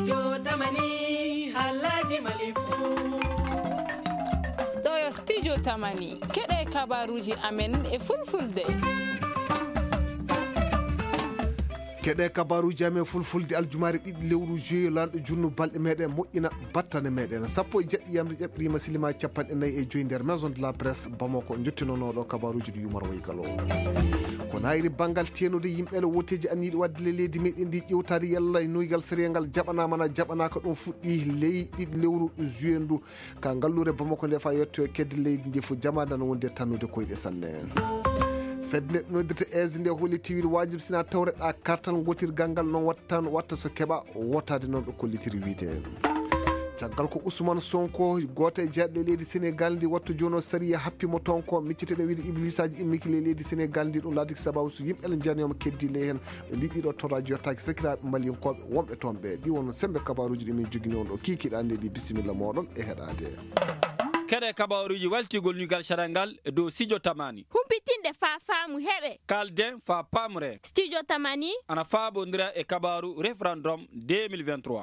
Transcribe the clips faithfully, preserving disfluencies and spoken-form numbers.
Studio Tamani Halaji Malifu Toyo Studio Tamani kede kabaruji amen e fulfulde kede kabaruji amen fulfulde aljumari ɗiɗi lewru juillet lanɗo junno balɗe meɗen moƴƴina battane meɗen sappo e jeɗɗi yamde ƴeɓrima silima capanɗe nayyi e joyi nder maison de la presse Bamako jottinonoɗo kabaruji ɗo Yumar Waygalo kono hayri banggal tenude yimɓele woteji anniɗi wadde le leydi meɗen ndi ƴewtade yalla e noygal sériya ngal jaɓanama na jaɓanaka ɗum fuɗɗi ley ɗiɗi lewru juillet ndu ka ngallure Bamako nde fa yetto e kedde leydi ndi fo jamade no wonde tannude koyɗe sanne fedde noddete aise nde hollitiwide wajib sina tawreɗa kartal gotirgal ngal noon watta watta so keɓa wotade noon ɗo kollitiri wiide caggal ko Ousmane Sonko goto e jeeɗɗe leydi Sénégal ndi wattu jono sariya happimo toon ko micciteɗen wiide iblisaji immiki le leydi Sénégal ndi ɗum laadiki sababu so yimɓe ele janiyoma keddi ley hen ɓe mbi ɗiɗo toraji yettaki sakiraɓe maliyankoɓe wonɓe toon ɓe ɗi won sembe kabaruji ɗi min jogui on ɗo kikiɗa nde ɗi bisimilla moɗon e heɗade kede kabaruji waltigol ñugal sarangal dow Studio Tamani humpitinde fa faamu heɓe kalden fa pamre Studio Tamani ana faabodira e kabaru référendum deux mille vingt-trois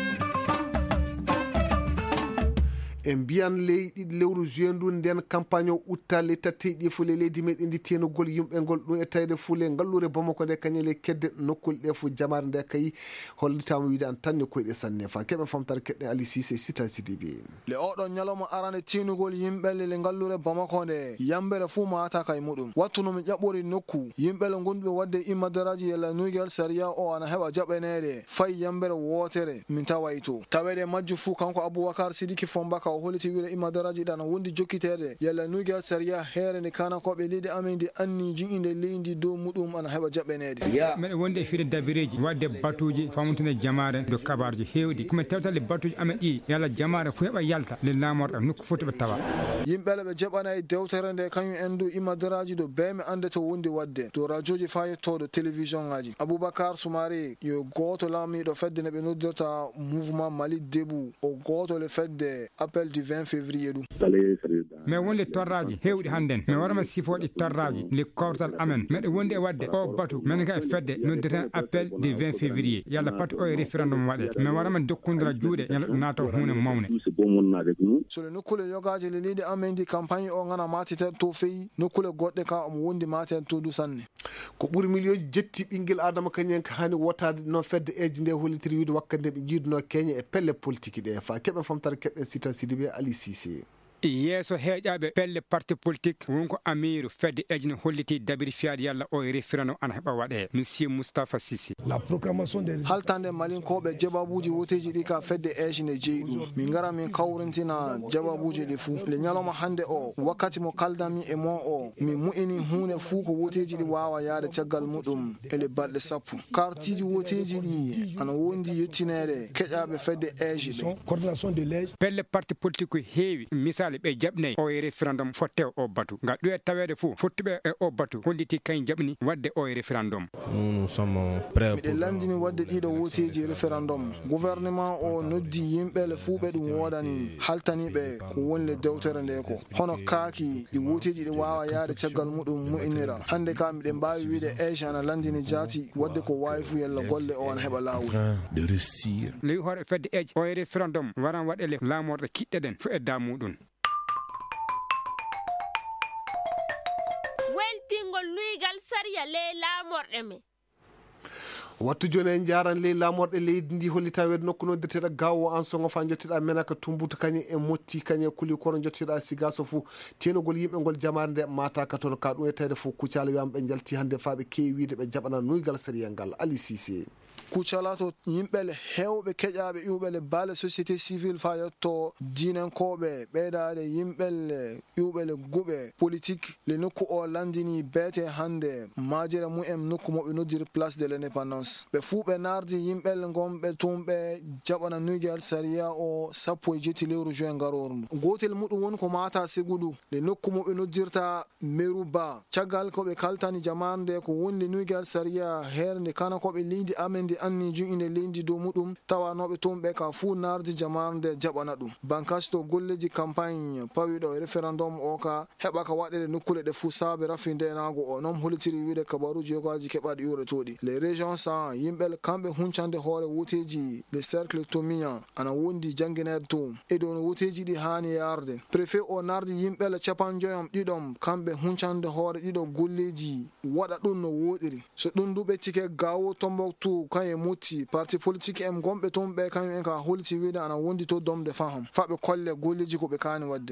en mbiyan ley ɗiɗi lewru juin ndu nden campagne o utta le tatteji fo le leydi meɗen ndi tenugol yimɓe ngol ɗum e tawde fule ngallure Bamako nde kañele kedde nokkol ɗe fo jamare nde kay hollitama wiide an tanni koyɗe sanne fa keɓe famtare keɗɗe Ali Cissé Sitan Sidibe le oɗon ñalawma arande tinugol yimɓele le ngallure Bamako nde yambere fuu mata kay muɗum wattu no mi ƴaɓɓori nokku yimɓele gonɗuɓe wadde immadaraji yalla nuygal sariya o ana heɓa jaɓenede fay yambere wotere min tawayto tawede majju fuu kanko Aboubacar Sidiki Fombaka o holiti wiide immadaraji ɗan wondi jokkitede yalla nuygal sariya heere nde kana koɓe leydi amen ndi anni jiinde leydi dow muɗum ana heɓa jaɓenede meɗe wonde e fiide dabireji wadde batuji famutine jamare do kabaruji hewɗi komin tewtale batuji amen ɗi yalla jamare fo heɓa yalta le lamorɗa nokku foti ɓe tawa yimɓele ɓe jaɓana e dewtere nde kañum en du immadaraji do beme ande to wondi wadde do radioji fayettoɗo télévision ngaji Aboubacar Soumaré yo goto laamiɗo fedde ne ɓe noddirta mouvement Mali Debout o goto le fedde appel du vingt février ɗum mais wonde torraji hewɗi hannden mi warma sifoɗi torraji le kawtal amen meɗe wondi e wadde o batu men ka e fedde noddirten appel du vingt février yalla patu o e référendum waɗe mi warma dokkondira juuɗe yalla ɗum naata hunde mawne sole nokkule yogaji le leydi amen ndi campagne o gana matiten to feyi nokkule goɗɗe ka omo wondi maten to du sanne ko ɓuuri million jetti ɓinguel adama kañen ka hani wotade no fedde eji nde hollitiri wiide wakkande ɓe jiiduno keñe e pelle politique ɗe fa keɓe famtare keɗɗen Sitan Sidibe Ali Cissé yeeso heeƴaɓe pelle parti politique wonko amiru fedde ejne holliti dabiri fiyade yalla o e référendum ana heɓa waɗe monsieur Moustapha Sissi la proclamation des haltande malinkoɓe jababuji woteji ɗi ka fedde ejne jeyɗum min gara min kawrintina jababuji ɗi fuu le ñalawma hande o wakkati mo kaldami e mon o mi mu'ini hunde fuu ko woteji ɗi wawa yaade caggal muɗum ele balɗe sappo kartiji woteji ɗi ana wondi yettinede keƴaɓe fedde eje ɗe pelle parti politique ko heewi misal ɓe jaɓnayi o e référendum fotte o batu nga ɗuwe tawede fou fottuɓe e o batu holliti kañ jaɓni wadde o e référendum miɗe landini wadde ɗiɗo woteji référendum gouvernement o noddi yimɓele fuu ɓe ɗum wodani haltaniɓe ko wonle dewtere nde ko hono kaaki ɗi woteji ɗi wawa yaade caggal muɗum mu'inira hande ka miɗe mbawi wiide age ana landini jaati wadde ko wawi fu yalla golle o ana heɓa lawol lewi hoore fedde eje o e référendum waran waɗele lamorɗe kiɗɗe ɗen fo e damuɗum weltingol nuygal sariya le lamorɗe me wattu joni en jaran ley lamorɗe leydi ndi hollita wede nokku noddirteɗa gawo an songo fa jotteɗa menaka tumbuta kañe e motti kañe kuli kono jotteɗa siga so fou tenugol yimɓe ngol jamare nde mataka toon ka ɗum e tawde fo kucala wiyama ɓe jalti hande fa ɓe kewi wiide ɓe jaɓana nuygal sariya ngal Ali Cissé kucala to yimɓele hewɓe keƴaɓe ƴuɓele baale société civile fa yetto dinenkoɓe ɓeydade yimɓelle ƴuɓele guɓe politique le nokku o landini beete hande majere mumen nokku moɓe noddiri place de l'indépendance ɓe fuu ɓe nardi yimɓelle gonɓe toon ɓe jaɓana nuygal sariya o sappo e jetti lewru juin garoru ndu gotel muɗum woni ko mata sigudu le nokku moɓe noddirta meru ba caggal koɓe kaltani jamare nde ko wonde nuygal sariya hernde kana koɓe leydi amen ndi anni ju'inde leydi dow muɗum tawanoɓe toon ɓe ka fuu nardi jamarde jaɓana ɗum bankasi to golleji campagne pawiɗo e référendum o ka heɓa ka waɗede nokkule ɗe fuu saabe rafindenago o noon holitiri wiide kabaruji yogaji keɓaɗi yuretoɗi les régions sa yimɓe kamɓe huncande hoore wuteji le cercle tomiya ana wondi janguinede to e dow no wuteji ɗi hani yarde préfet o nardi yimɓele capan joyom ɗiɗom kamɓe huncande hoore ɗiɗo golleji waɗa ɗum no woɗiri so ɗum du ɓettike gawo tombouctou kaye mutti parti politique en gonɓe toon ɓe kañum en ka holiti wiide ana wondi to domde faham faɓe kolle golleji ko ɓe kani wadde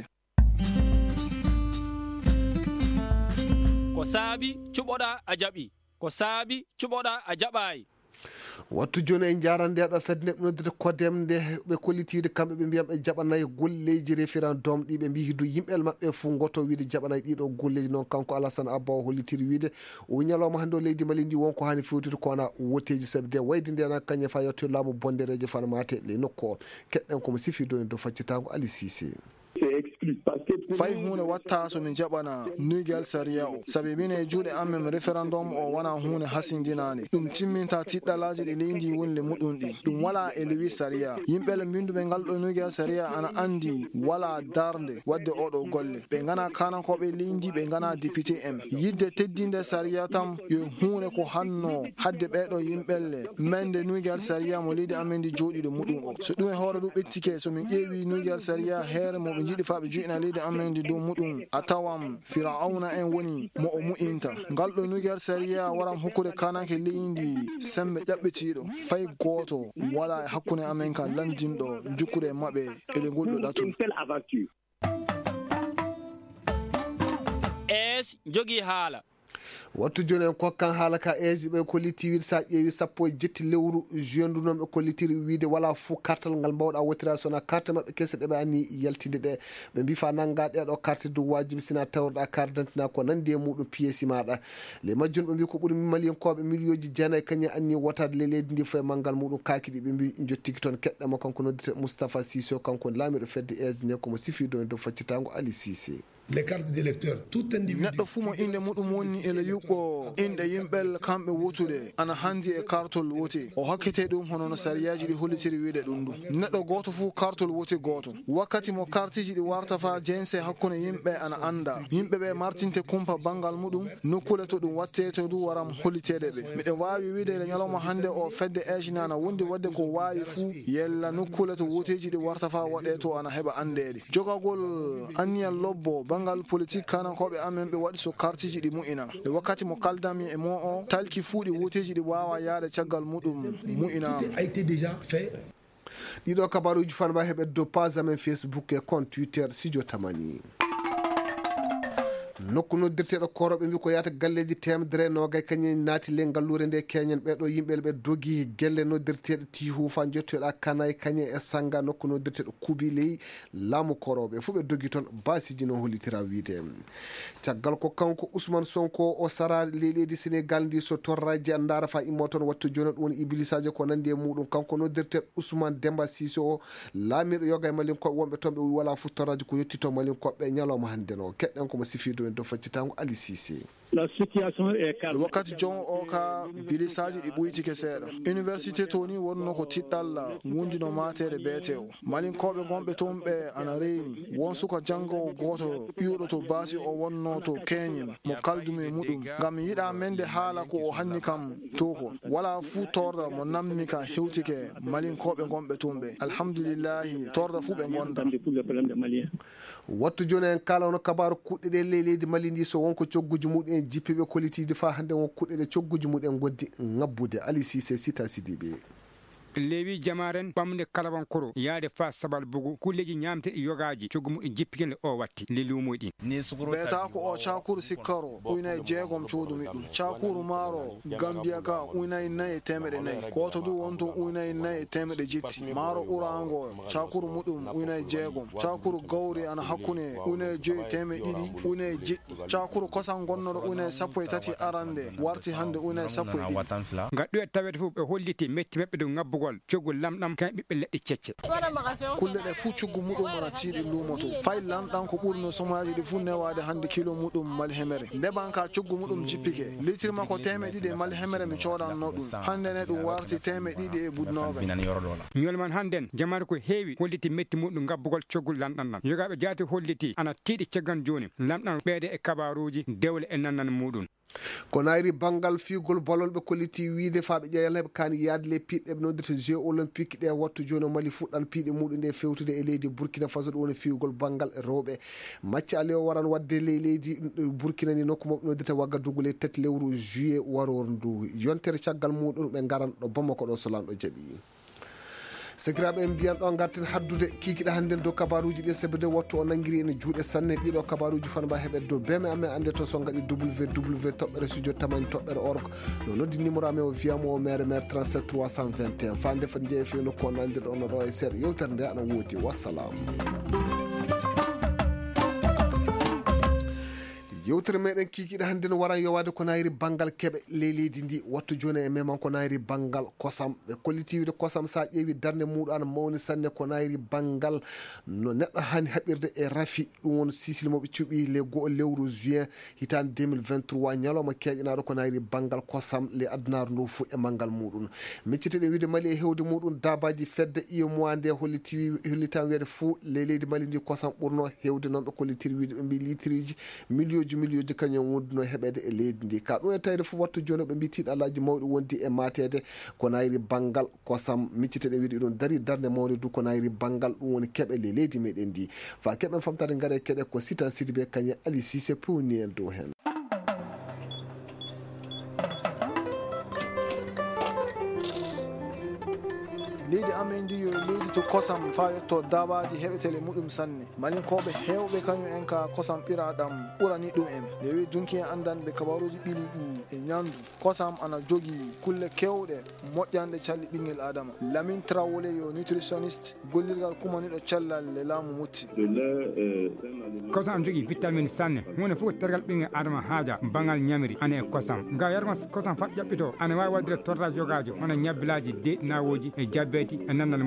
ko saabi cuɓoɗa a jaɓi ko saabi cuɓoɗa a jaɓayi wattu joni en jarandeɗo fedde neɓe noddita kodemde ɓe kollitiide kamɓe ɓe mbiyam ɓe jaɓanayi golleji référendum ɗi ɓe mbi du yimɓel maɓɓe fuu goto wiide jaɓanayi ɗiɗo golleji noon kanko Alassane Abba o hollitiri wiide o ñalawma hannde o leydi Mali ndi wonko hani fewtide kona woteji sabi de wayde ndena kañe fa yetto laamu bonderejo fana mate le nokku o keɗɗen komo sifido en dow faccitango Ali Cissé fay hunde watta so min jaɓana nuygal saria o sabi min e juuɗe amen référendum o wona hunde hasindinade ɗum timminta tiɗɗalaji ɗi leydi wonde muɗum ɗi ɗum wala e lewi saria yimɓele mbinduɓe ngal ɗo nuygal saria ana andi wala darde wadde oɗo golle ɓe gana kanankoɓe leydi ɓe gana député en yidde teddinde saria tam yo hunde ko hanno hadde ɓeɗo yimɓelle mende nuygal saria mo leydi amen ndi jooɗiɗo muɗum o so ɗum e hoore ɗum ɓettike somin ƴeewi nuygal saria heere moɓe jiiɗi fa ɓe juɗina leydi amen ndi dow muɗum a tawam firauna en woni mo o mu'inta ngal ɗo nuygal saria waram hokkude kanake leydi sembe ƴaɓɓetiɗo fay goto wala e hakkude amen ka landinɗo jukkude maɓɓe eɗe ngolɗo ɗatum es jogui haala wattu joni en kokkan haala ka eji ɓe kolliti wiide sa ƴeewi sappo e jetti lewru juin ndu noon ɓe kollitiri wiide wala fou kartal ngal mbawɗa wotirade sona carte mabɓe kese ɗeɓe anni yaltinde ɗe ɓe mbi fa nangga ɗeɗo carte du wajibi sina tawrɗa carte d'identité ko nandi e muɗum pièce maɗa le majjun ɓe mbi ko ɓuuri malienkoɓe millioji jeenayyi kañum anni wotade le leydi ndi fo e manggal muɗum kakiɗi ɓe mbi jottiki toon keɗɗamo kanko noddite Moustapha Cissé o kanko laamiɗo fedde eji nde komo sifido e dow faccitango Ali Cissé les cartes d'électeurs tout individu neɗɗo fuu mo inde muɗum woni ele yuɓɓo inde yimɓel kamɓe wotude ana handi e kartol wote o hakkete ɗum hono no sariyaji ɗi hollitiri wiide ɗum ɗum neɗɗo goto fuu kartol wote goto wakkati mo kartiji ɗi warta fa jense hakkude yimɓe ana anda yimɓe ɓe martinte kumpa banggal muɗum nokkule to ɗum watte to du waram hollitede ɓe miɗen wawi wiide ele ñalawma hande o fedde ejina ana wondi wadde ko wawi fuu yella nokkule to woteji ɗi warta fa waɗe to ana heɓa andede jogagol anniyal lobbo bangal politique kanankoɓe amen ɓe waɗi so kartiji ɗi mu'ina e wakkati mo kaldami e mo o talki fuu ɗi woteji ɗi wawa yaade caggal muɗum mu'inama ɗiɗo kabaruji fanma heɓe dow page amen Facebook e compte Twitter Studio Tamani nokku noddirteɗo koroɓe mbi ko yata galleji temedere nogay kañum naati le ngallure nde keñen ɓeɗo yimɓeɓe ɓe dogi gelle noddirteɗo tihu fa jottoɗa kanay kañum e sanga nokku noddirteɗo kuubiley laamu koroɓe fo ɓe dogi toon basiji no hollitira wiide caggal ko kanko Ousmane Sonko o sara leydi Sénégal ndi so torraji an dara fa immo toon wattu joni ɗum woni iblisaji ko nandi e muɗum kanko noddirteɗo Ousmane Demba Cissé o laamiɗo yoga e malinkoɓe wonɓe toon ɓe wi wala fu torraji ko yettito malinkoɓe ñalawma hande no keɗɗen komo sifido en dow faccitango Ali Cissé la situation est calme wakkati jon o ka bilisaji ɗi ɓuytike seeɗa université to ni wonno ko tiɗɗalla wundino matede beete o malinkoɓe gonɓe toon ɓe ana reyni won suka jangowo goto ƴuuɗo to baasi o wonno to keñel mo kaldumi e muɗum ngam yiɗa mende haala ko o hanni kam to ko wala fuu torda mo nammi ka hewtike malinkoɓe gonɓe toon ɓe alhamdulillahi torda fuu ɓe gonda wattu joni en kalawno kabaru kuɗɗe ɗe ley leydi Mali ndi so wonko cogguji muɗum en jippiɓe kollitide fa hande won kuɗɗe ɗe cogguji muɗum goddi ngabbude Ali Cissé Sita Sidiɓe lewi jamaren ɓamde kalawankoro yaade fa sabal bugu kulleji ñamte e yogaji coggu muɗum jippigel o watti le lumoɗi ɓeeta ko o cakuru sikkaro uynayi jeegom coodumi ɗum cakuru maaro Gambia ka uynayi nayyi e temeɗe nayyi goto du wonto uynayi nayyi e temeɗe jetti maaro urango cakuru muɗum uynayi jeegom cakuru gawri ana hakkude uynayi joyi temeɗe ɗiɗi uynayi jeɗɗi cakuru kosan gonnoɗo uynayi sappo e tati arande warti hande uynayi sappo e ɗiɗi gadɗu e tawede fof ɓe holliti metti maɓɓe dow ngabbugo bugol cogol lamɗam kan ɓiɓɓe leɗɗe cecce kulle ɗe fuu coggu muɗum wona tiiɗi lumoto fay lamɗam ko ɓurno somaji ɗi fuu newade hande kilo muɗum mali hemere ndeɓan ka coggu muɗum jippike litre makko teme ɗiɗi e mali hemere mi coɗanno ɗum hande ne ɗum warti teme ɗiɗi e budnoga ñolman hannden jamanu ko heewi holliti metti muɗum gabbugol coggol lamɗam ɗam yogaɓe jaati holliti ana tiiɗi caggan joni lamɗam ɓeede e kabaruji dewle e nannan muɗum ko nayri banggal figol bolol ɓe kolliti wiide faaɓe ƴeyal heɓe kani yaade le piiɗɗe ɓe noddita jeux olympique ɗe wattu joni mali fuɗɗan piiɗe muɗum nde fewtude e leydi burkina faso ɗo woni figol banggal rewɓe macca ali o waran wadde le leydi burkina ni nokku moɓe noddita waggadugu le tati lewru juillet waror ndu yontere caggal muɗum ɓe garan ɗo bamako ɗo so lanɗo jaaɓi sekiraɓe en mbiyan ɗo garten haddude kikiɗe hannden dow kabaruji ɗi sabi de wattu o nanguiri ene juuɗe sanne ɗiɗo kabaruji fana mba heɓede dow beme amen ande to so gaɗi www toɓɓere studio tamani toɓɓere orko no noddi numéro amen o wiyamo o maire maire trente-sept trois cent vingt et un fa ndefa jeeya fewi nokku o nandir ono ɗo e seeɗa yewtere nde ana woodi wassalam. yewtere meɗen kikiɗe hannde no waran yowade ko nayri banggal keɓe ley leydi ndi wattu joni e meman ko nayri banggal kosam ɓe kolliti wiide kosam sa ƴeewi darde muɗum ana mawni sanne ko nayri banggal no neɗɗo hani haɓirde e rafi ɗum won sisili moɓe cuuɓi le goho lewru juin hitande deux mille vingt-trois ñalawma keƴanaɗo ko nayri banggal kosam le addunaru ndu fo e manggal muɗum micciteɗen wiide mali e hewde muɗum dabaji fedde iyo mois nde holliti hollitama wiyede fo ley leydi mali ndi kosam ɓurno hewde noon ɓe kollitiri wiide ɓe mbi litriji million ji million ji kañum wonduno heɓede e leydi ndi ka ɗum e tawde fof wattu joni ɓe mbi tiiɗalaji mawɗi wondi e matede ko nayri banggal kosam micciteɗen wiide ɗum dari darde mawde du ko nayri banggal ɗum woni keɓe le leydi meɗen ndi fa keɓen famtade gaare keɗe ko sitan sidiɓe kañum ali sise pewni en dow hen. leydi amen ndi yo leydi to kosam fa yetto dabaji heɓetele muɗum sanne malinkoɓe hewɓe kañum en ka kosam ɓiraɗam ɓurani ɗum en nde wi dunki en andanɓe kabaruji ɓili ɗi e ñandu kosam ana jogui kulle kewɗe moƴƴanɗe calli ɓinguel adama Lamin Traoré yo nutritionniste gollirgal kumaniɗo cellal le laamu mutti kosam ana jogui vitamine sanne hunde fof tergal ɓinguel adama haaja bangal ñamiri ana e kosam ga yarma kosam fat ƴaɓɓito ana wawi waddire torra jogajo hono ñabbilaji deɗinawoji e jabbe e nandal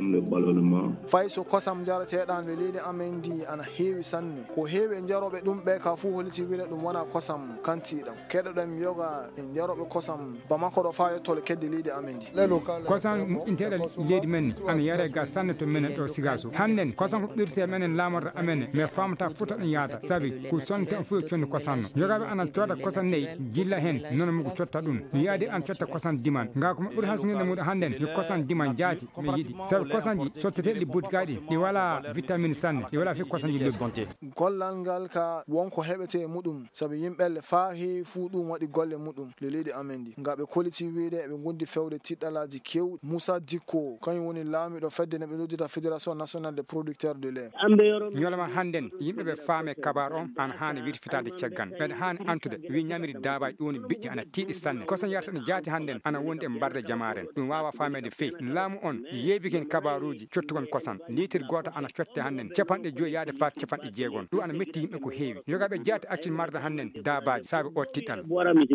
muɗum fay so kosam jarateɗan le leydi amen ndi ana heewi sanne ko heewi e jaroɓe ɗum ɓe ka fuu holliti wiide ɗum wona kosam kantiɗam keɗoɗen yoga e jaroɓe kosam bamako ɗo fa yettole kedde leydi amen ndi kosam moƴƴinteɗe leydi men ana yare ga sanne to menen ɗo sigaso hannden kosam ko ɓirte menen lamorde amene mais famata futa ɗum yaata saabi ko sonte on fof conde kosam no yogaɓe ana cooda kosam nayyi jilla hen nono muko cotta ɗum wiyaade an cotta kosam diman ga ko ɓuuri hasugede muɗum hannden yo kosam diman jaati mi yiɗi sabu kosanji sotteteɗi butkaɗi ɗi wala vitamine sanne ɗi wala fi kosanji lebbi gollal ngal ka wonko heɓete muɗum saabu yimɓelle fa heewi fuu ɗum waɗi golle muɗum le leydi amen ndi nga ɓe koliti wiide eɓe gondi fewde tiɗɗalaji kewɗi Moussa Dicko kañum woni laamiɗo fedde ne ɓe noddita fédération nationale des producteurs de lait ñolama hannden yimɓeɓe faame kabar on ana hani wirfitade caggan ɓeɗa hani antude wi ñamiri dabaji ɗum woni biƴƴi ana tiiɗi sanne kosan yarata ne jaati hannden ana wondi e mbarde jamaren ɗum wawa famede fewi laamu on yeebiken kabaruji cottugon kosan litre goto ana cotte hannden capanɗe joyi yaade fa capanɗe jeegon ɗum ana metti yimɓe ko heewi yogaɓe jaati accin marde hannden dabaji saabi o tiɗɗal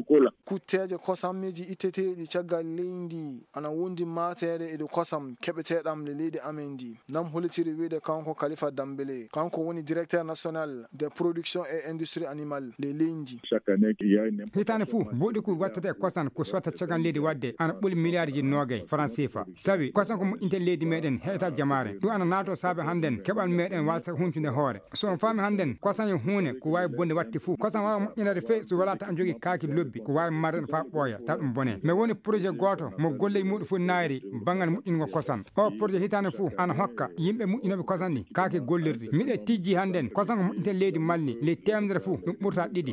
kutteje kosammiji itteteɗi caggal leydi ana wondi matede eɗo kosam keɓeteɗam le leydi amen ndi nam holitiri wiide kanko Khalifa Dambélé kanko woni directeur national des productions et industrie animale le leydi hitande fou buuɗi ko wattete e kosan ko sotta caggal leydi wadde ana ɓooli milliard ji nogay franc C F A sabi kosan ko moƴƴinte leydi meɗen heeta jamare ɗum ana naato saabe hannden keɓal meɗen wasa huncude hoore so on faami hannden kosan e hunde ko wawi bonde watti fou kosan wawa moƴƴinade fewi so wala ta an jogui kaaki lobbi ko wawi marde fa ɓooya taw ɗum bone mais woni projet goto mo golle muɗum fof naari banggal moƴƴingo kosan o projet hitande fou ana hokka yimɓe moƴƴinoɓe kosan ɗi kaaki gollirɗi miɗe tijji hannden kosan ko moƴƴinte leydi malli ley temedere fou ɗum ɓurta ɗiɗi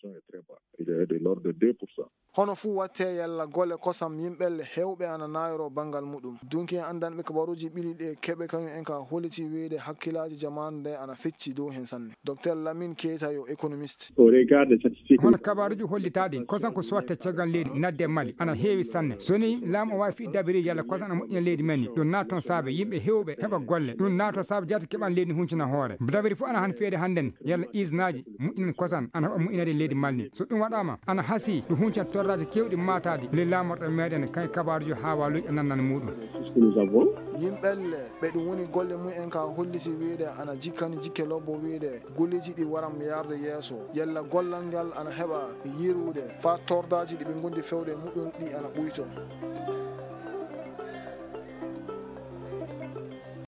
hono fuu watte yalla golle kosam yimɓelle hewɓe ana nayro banggal muɗum dunki en andanɓe kabaruji ɓiliɗi keɓe kañum en ka holliti wiide hakkillaji jamanu nde ana fecci dow hen sanne docteur Lamine Keita yo économiste hono kabaruji hollitaɗi kosan ko sowatte caggal leydi nadde Mali ana heewi sanne soni laamu o wawi fi dabiri yalla kosan ana moƴƴina leydi men ni ɗum naton saabe yimɓe hewɓe heɓa golle ɗum nato saabe jata keɓan leydi huncina hoore dabiri fof ana han feede hannden yalla isnaji moƴƴinen kosan ana heɓa moƴƴinade leydi Mali so ɗum waɗama ana haasi ɗum huncata torraji kewɗi matadi le lamorɗo meɗen kay kabaruji ha waluji nannan muɗum yimɓelle ɓe ɗum woni golle mumen ka holliti wiide ana jikkani jikke lobbo wiide golleji ɗi waram yarde yeeso yalla gollal ngal ana heɓa yirude fa tordaji ɗi ɓe gondi fewde muɗum ɗi ana ɓuyto